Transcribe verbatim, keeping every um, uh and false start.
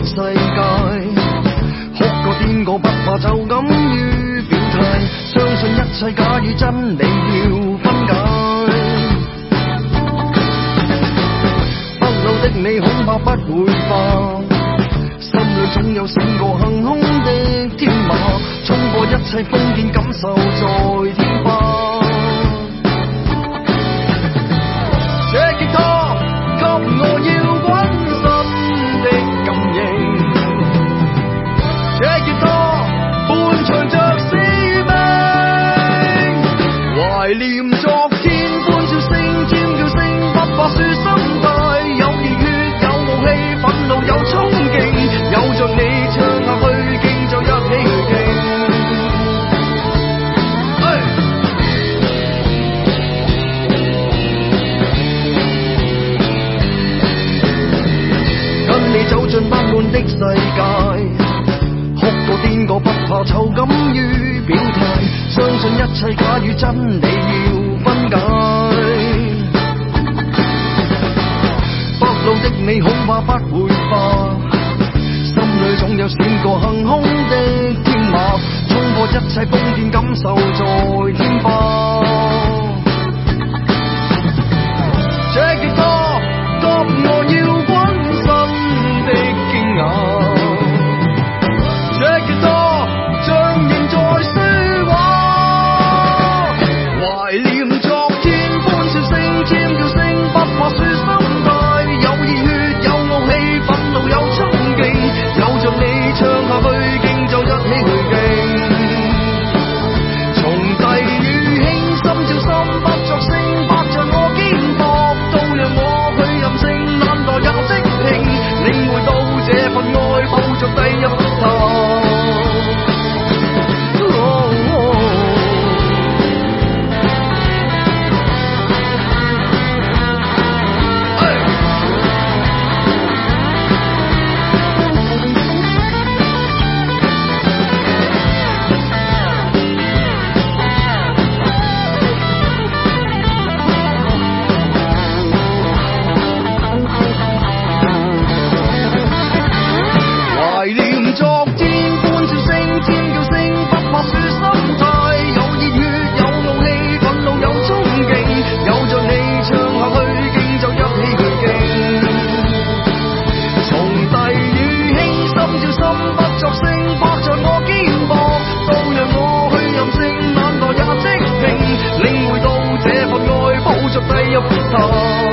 世界，哭過癲過不怕，就敢於表態，相信一切假與真理要分解。不老的你恐怕不會化，心裏總有閃過行空的天馬，衝過一切封建感受在天花。這吉他給我搖滾心的感應，這吉他伴隨着使命，懷念昨天歡笑聲尖叫聲，不怕輸心態，有熱血有傲氣，憤怒有衝勁，有着你唱下去勁就一起去勁。走進不滿的世界，哭過癲過不怕，就敢於表態，相信一切假與真理要分解。不老的你恐怕不會化，心裏總有閃過行空的天馬，衝過一切封建感受在天花。這吉他給我搖滾的驚訝，這吉他像仍在說話，懷念昨天歡笑聲尖叫聲，不怕輸心態，有熱血有傲氣，憤怒有衝勁，有着你唱下去勁就一起去勁。從弟與兄心照心，不作聲，拍在我肩膊，都讓我去任性，懶惰也即興，領會到這份愛抱着第一幅圖。懷念昨天歡笑聲尖叫聲，不怕輸心態，有熱血有傲氣，憤怒有衝勁，有着你唱下去勁就一起去勁。從弟與兄心照心，不作聲，拍在我肩膊，都讓我去任性，懶惰也即興，領會到這份愛抱着第一幅圖。